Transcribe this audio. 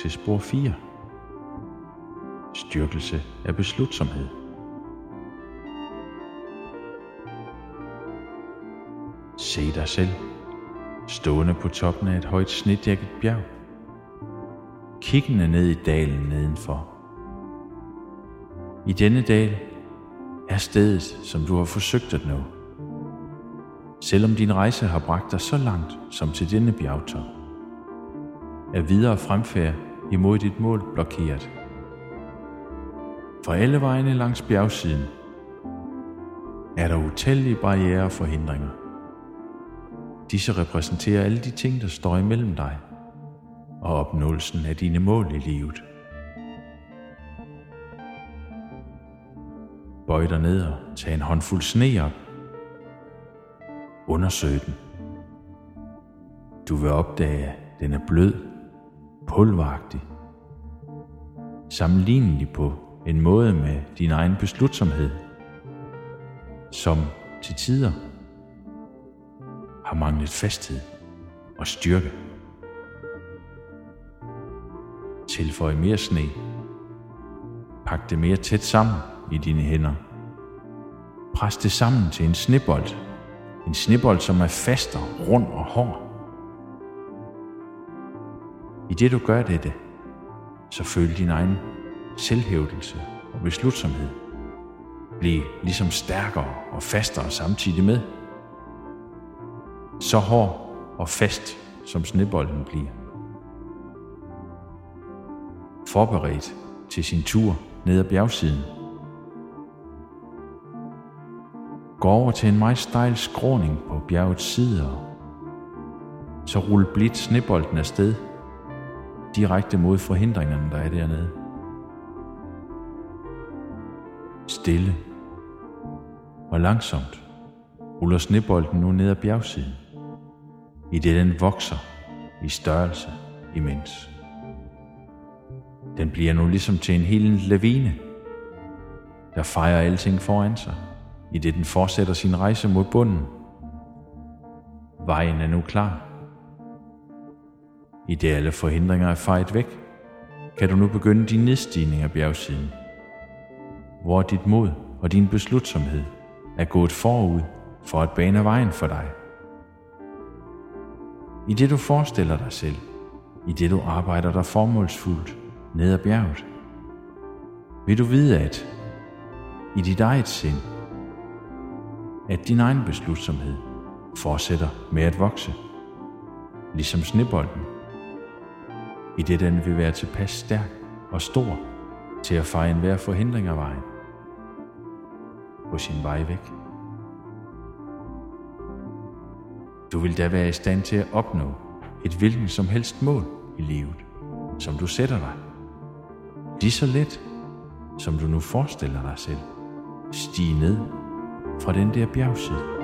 til spor 4. Styrkelse af beslutsomhed. Se dig selv stående på toppen af et højt snedækket bjerg, kiggende ned i dalen nedenfor. I denne dal er stedet, som du har forsøgt at nå. Selvom din rejse har bragt dig så langt som til denne bjergtop, er videre fremfærd imod dit mål blokeret. For alle vejene langs bjergsiden er der utallige barrierer og forhindringer. Disse repræsenterer alle de ting, der står imellem dig og opnåelsen af dine mål i livet. Bøj dig ned og tag en håndfuld sne op. Undersøg den. Du vil opdage, at den er blød, pulveragtig, sammenlignelig på en måde med din egen beslutsomhed, som til tider har manglet fasthed og styrke. Tilføj mere sne. Pak det mere tæt sammen i dine hænder. Pres det sammen til en snebold. En snebold, som er fast og rund og hård. I det du gør dette, så føl din egen selvhævdelse og beslutsomhed blive ligesom stærkere og fastere samtidig med. Så hård og fast som snebolden bliver. Forberedt til sin tur ned ad bjergsiden. Gå over til en meget stejl skråning på bjergets sider, så rul blidt snebolden afsted direkte mod forhindringerne, der er dernede. Stille og langsomt ruller snebolden nu ned ad bjergsiden, i det den vokser i størrelse imens. Den bliver nu ligesom til en hel lavine, der fejrer alting foran sig, i det den fortsætter sin rejse mod bunden. Vejen er nu klar. I det alle forhindringer er fejet væk, kan du nu begynde din nedstigning af bjergsiden, hvor dit mod og din beslutsomhed er gået forud for at bane vejen for dig. I det du forestiller dig selv, i det du arbejder dig formålsfuldt ned ad bjerget, vil du vide, at i dit eget sind, at din egen beslutsomhed fortsætter med at vokse, ligesom snebolden, i det den vil være tilpas stærk og stor til at feje enhver forhindring af vejen på sin vej væk. Du vil da være i stand til at opnå et hvilken som helst mål i livet, som du sætter dig. Lige så let, som du nu forestiller dig selv, stige ned fra den der bjergside.